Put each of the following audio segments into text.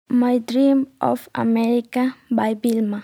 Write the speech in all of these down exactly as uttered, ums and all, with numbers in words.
My Dream of America by Vilma.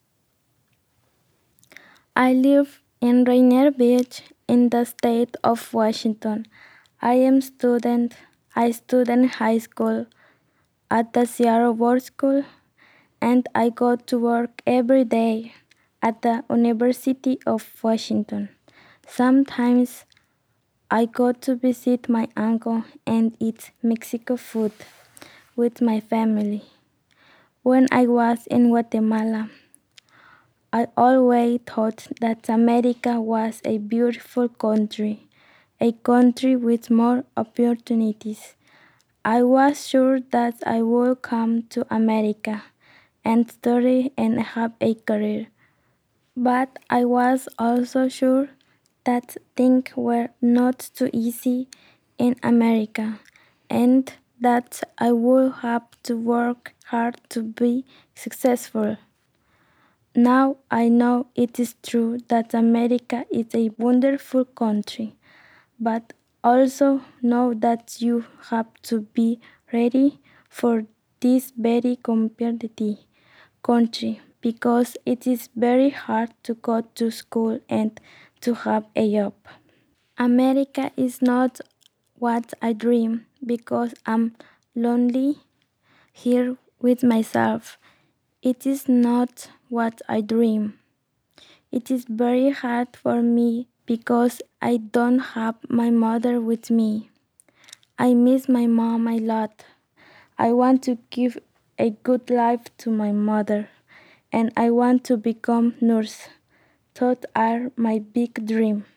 I live in Rainier Beach in the state of Washington. I am student. I student high school at the Sierra Board School, and I go to work every day at the University of Washington. Sometimes I go to visit my uncle and eat Mexican food with my family. When I was in Guatemala, I always thought that America was a beautiful country, a country with more opportunities. I was sure that I would come to America and study and have a career. But I was also sure that things were not too easy in America and that I would have to work hard to be successful. Now I know it is true that America is a wonderful country, but also know that you have to be ready for this very competitive country because it is very hard to go to school and to have a job. America is not what I dream because I'm lonely here with myself. It is not what I dream. It is very hard for me because I don't have my mother with me. I miss my mom a lot. I want to give a good life to my mother, and I want to become nurse. Those are my big dream.